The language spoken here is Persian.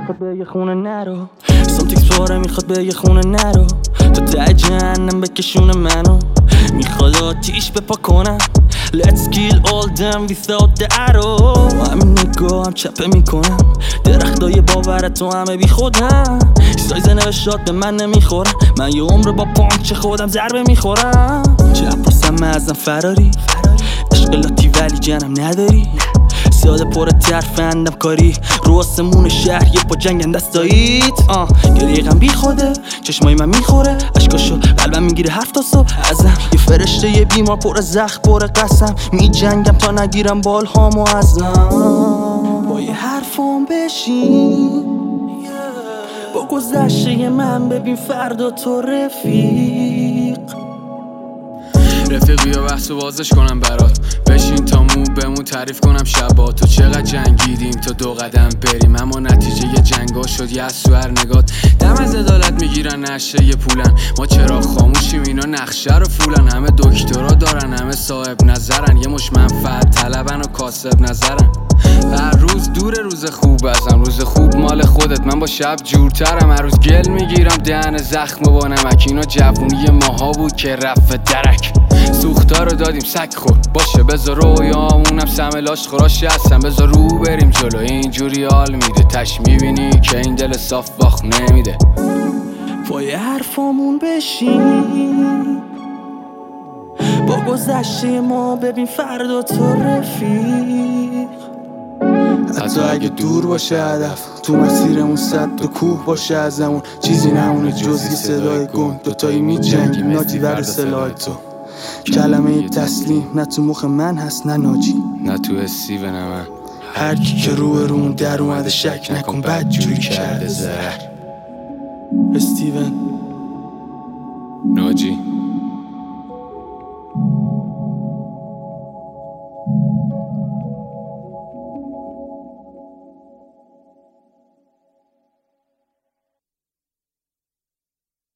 میخواد به یه خونه نرو، سمتیکس پاره میخواد به یه خونه نرو، تو ته جهنم بکشونه منو، میخواد آتیش بپا کنم. Let's kill all them without the arrow. همین نگاه هم چپه میکنم، درختای باورت تو همه بی خودم، سایز نوشتات به من نمیخورم، من یه عمر با پانچ خودم ضربه میخورم. چپاسم ازم فراری، عشق لاتی ولی جنم نداری، ساده پر ترفندم کاری، رو آسمون شهر یه پا جنگن دستاییت. گریه غم بی خوده، چشمای من میخوره اشکاشو، قلبم میگیره حرف تا صبح ازم، یه فرشته یه بیمار پر زخم پر قسم، میجنگم تا نگیرم بالهامو ازم. با یه حرفم بشین، با گذشته من ببین فردا تو رفیق رفیقی و بحثو بازش کنم برات، بشین تا مو به مو تعریف کنم شبا تو چقدر جنگیدیم تا 2 قدم بریم، اما نتیجه یه جنگا شد یه از هر نگات، دم از عدالت میگیرن نشه یه پولن، ما چرا خاموشیم اینا نقشه رو فولن، همه دکترا دارن همه صاحب نظرن، یه مش منفعت طلبن و کاسب نظرن، هر روز دور روز خوب ازم، روز خوب مال خودت، من با شب جورترم، هر روز گل میگیرم دهن زخم با نمک، اینا جوونی ماها بود که رفت درک، سوختا رو دادیم سگ خورد باشه، بذار رویامونم سملاش خوراش هستم، بذار رو بریم جلو اینجوری حال میده، تش میبینی که این دل صاف واخ نمیده. پای حرفامون بشین، با گذشته ما ببین فردا تو رفیق، حتی اگه دور باشه هدف، تو مسیرمون صد و کوه باشه ازمون، چیزی نمونه جز یه صدای گم، دوتایی میجنگیم ناتی ور سلاح تو، کلمه تسلیم نه تو مخ من هست نه ناجی، نه تو حسی به من، هر کی که رومون در اومده شک نکن بد جوری کرده زهر. استیون ناجی.